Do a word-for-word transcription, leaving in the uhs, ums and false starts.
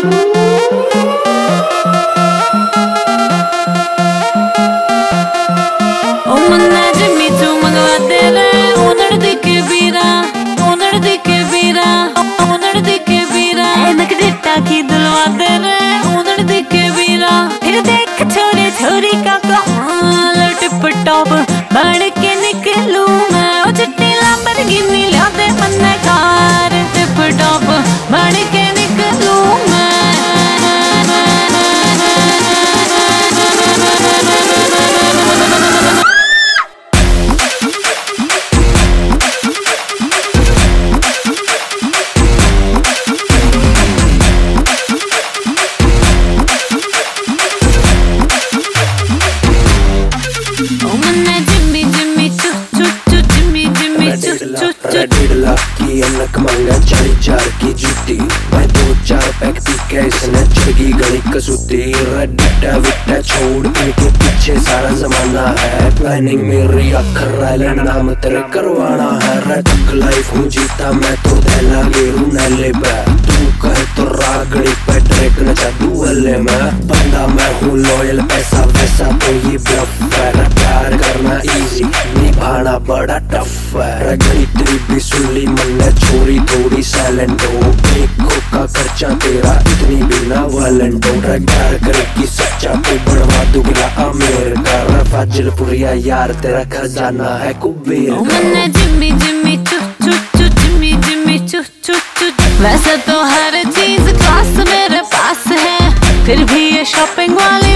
की दिलवा दे रे उधर दिखे वीरा फिर देख छोरे छोरी का कमाल टिप टॉप बढ़ के निकलूं मैं ओ चिट्टी लैम्बोर्गिनी ला दे मन्ने कार टिप टॉप बढ़ के निकलूं मैं डेढ़ की अनक मंगा चाली चार की जूती मैं दो चार पैक पी के इसने चढ़गी गली कसूती रड्डा विट्टा छोड़ इनके पीछे सारा जमाना है प्लानिंग मेरी अखर रायलैंड नाम तेरे करवाना है रटक लाइफ हूँ जीता मैं तो दहला गेरू नैले पे तू कहे तो रागड़ी पे ट्रेक न चादू वाले मैं बंदा मैं हूँ लॉयल पैसा वैसा तो ये ब्लफ है प्यार करना इजी निभाना बड़ा टफ है गणित्री भी सुनली मन छोरी थोड़ी साइलेंट हो एक का खर्चा तेरा इतनी भी ना वालेंट हो प्यार करेगी सच्चा तो बढ़वा दुगला अमीर कर फाजिलपुरिया यार तेरा खजाना है कुबेर मन्ने जिम्मी जिम्मी चु चु चु जिम्मी जिम्मी चु चु चु वैसे तो हर चीज क्लास मेरे पास है फिर भी ये शॉपिंग वाली